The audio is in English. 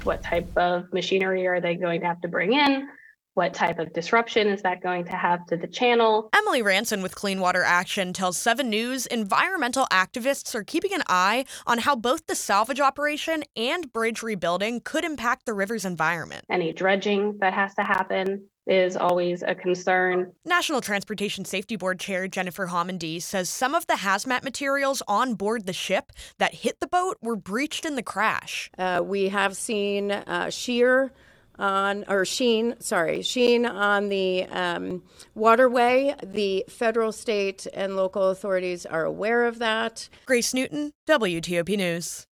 What type of machinery are they going to have to bring in? What type of disruption is that going to have to the channel? Emily Ranson with Clean Water Action tells 7 News environmental activists are keeping an eye on how both the salvage operation and bridge rebuilding could impact the river's environment. Any dredging that has to happen is always a concern. National Transportation Safety Board Chair Jennifer Homendy says some of the hazmat materials on board the ship that hit the boat were breached in the crash. We have seen sheen on the waterway. The federal, state, and local authorities are aware of that. Grace Newton, WTOP News.